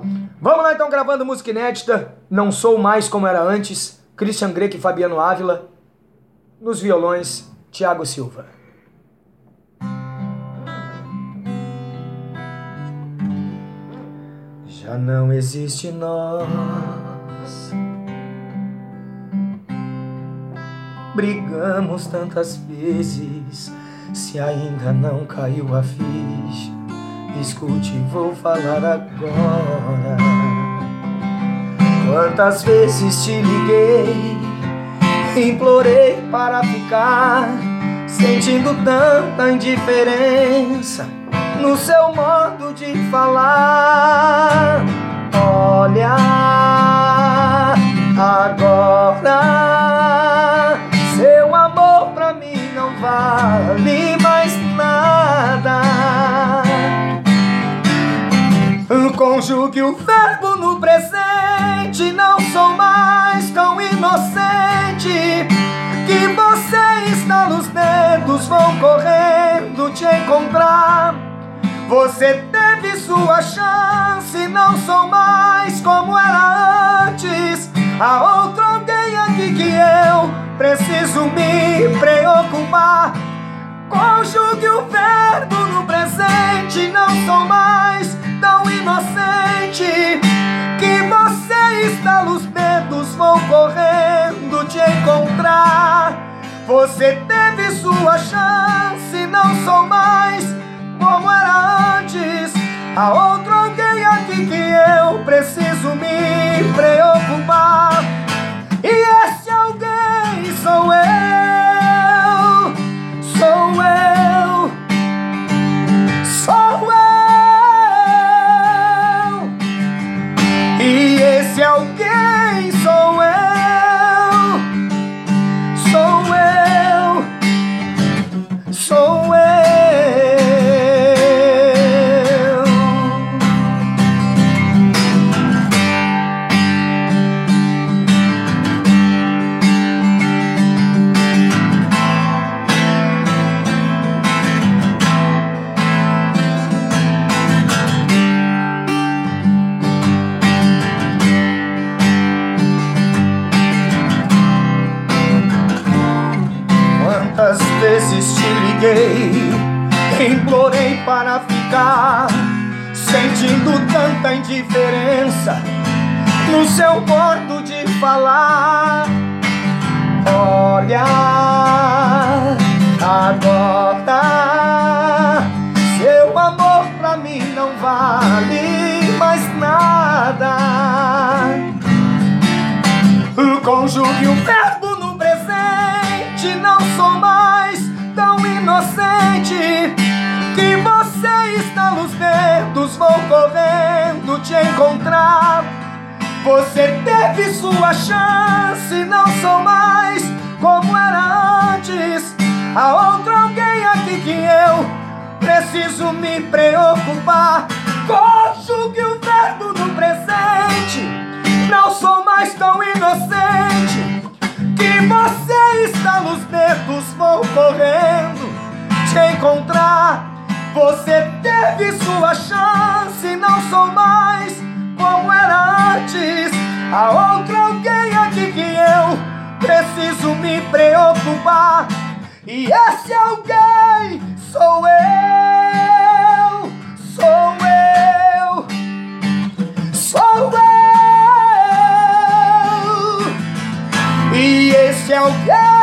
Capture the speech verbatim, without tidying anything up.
Vamos lá então, gravando música inédita. Não Sou Mais Como Era Antes. Christian Greco e Fabiano Ávila. Nos violões, Thiago Silva. Já não existe nós. Brigamos tantas vezes. Se ainda não caiu a ficha, escute, vou falar agora. Quantas vezes te liguei, implorei para ficar, sentindo tanta indiferença no seu modo de falar. Olha, agora seu amor pra mim não vale mais nada. Conjugue o verbo no presente, não sou mais tão inocente. Que você estala os dedos, vão correndo te encontrar. Você teve sua chance, não sou mais como era antes. Há outro alguém aqui que eu preciso me preocupar. Conjugue o verbo no presente, não sou mais tão inocente. Que você estala os dedos, vão correndo te encontrar. Você teve sua chance, não sou mais como era antes. Há outro alguém aqui que eu preciso me preocupar. E esse alguém sou eu, sou eu, sou eu. E esse alguém sou eu, sou eu, sou eu. Quantas vezes te liguei, implorei para ficar, sentindo tanta indiferença no seu modo de falar. Olha, agora seu amor pra mim não vale mais nada. Conjugue o verbo no presente, não sou mais tão inocente. Que você estala os dedos, vou correndo te encontrar. Você teve sua chance, não sou mais como era antes. Há outro alguém aqui que eu preciso me preocupar. Conjugue o verbo no presente, não sou mais tão inocente. Que você estala os dedos, vou correndo te encontrar. Você teve sua chance, não sou mais como era antes. Há outro alguém aqui que eu preciso me preocupar. E esse alguém sou eu, sou eu, sou eu. E esse alguém